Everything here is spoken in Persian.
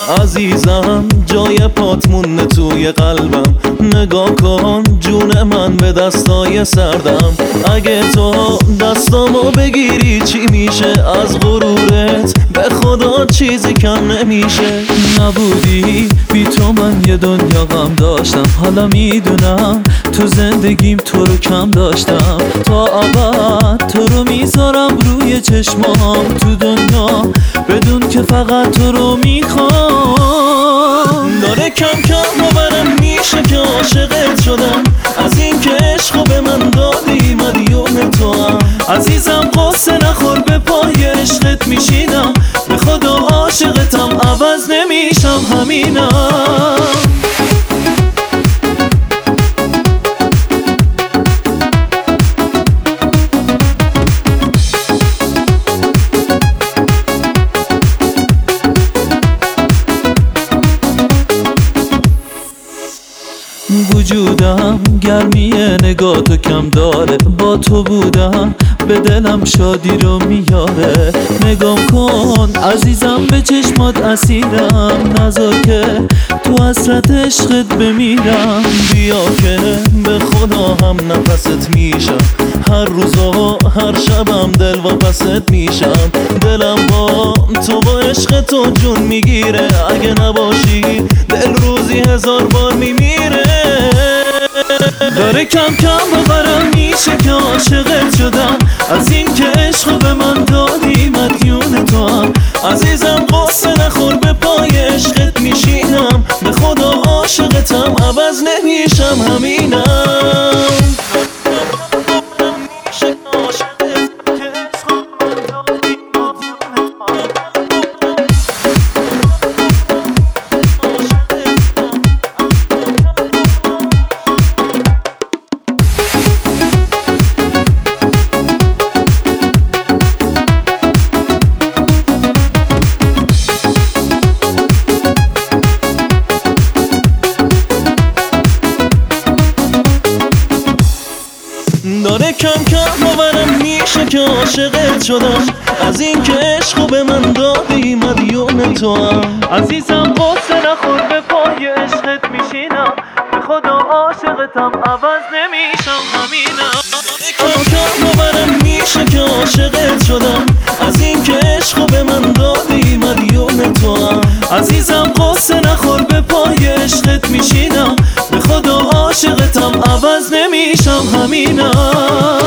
عزیزم جای پات مونه توی قلبم، نگاه کن جون من به دستای سردم. اگه تو دستامو بگیری چی میشه؟ از غرورت به خدا چیزی کم نمیشه. نبودی بی تو من یه دنیا غم داشتم، حالا میدونم تو زندگیم تو رو کم داشتم. تا ابد تو رو میذارم روی چشمام تو دنیا، بدون که فقط تو رو میخوام. داره کم کم باورم میشه که عاشقت شدم، از این که عشقو به من دادی مدیون تو هم. عزیزم قصه نخور به پای عشقت میشینم، به خدا عاشقتم عوض نمیشم همینم. وجودم گرمی نگاه تو کم داره، با تو بودم به دلم شادی رو میاره. نگام کن عزیزم به چشمات اسیرم، نذار که تو حسرت عشقت بمیرم. بیا که به خدا هم نفست میشم، هر روز و هر شبم دل واپست میشم. دلم با تو با عشق تو جون میگیره، اگه نباشی دل روزی 1000 بار میمیره. داره کم کم باورم میشه که عاشقت شدم، از این که عشقو به من دادی مدیون تو هم. عزیزم قصه نخور به پای عشقت میشینم، به خدا عاشقتم عوض نمیشم همینم. داره کم کم باورم میشه که عاشقت شدم، از این که عشقو به من دادی مدیون تو هم. عزیزم قصه نخور به پای عشقت میشینم، به خدا عاشقتم عوض نمیشم همینم. کم کم باورم میشه که عاشقت شدم، از این که عشقو به من دادی مدیون تو هم. عزیزم قصه نخور به پای عشقت میشینم، به خدا عاشقتم عوض نمیشم همینم.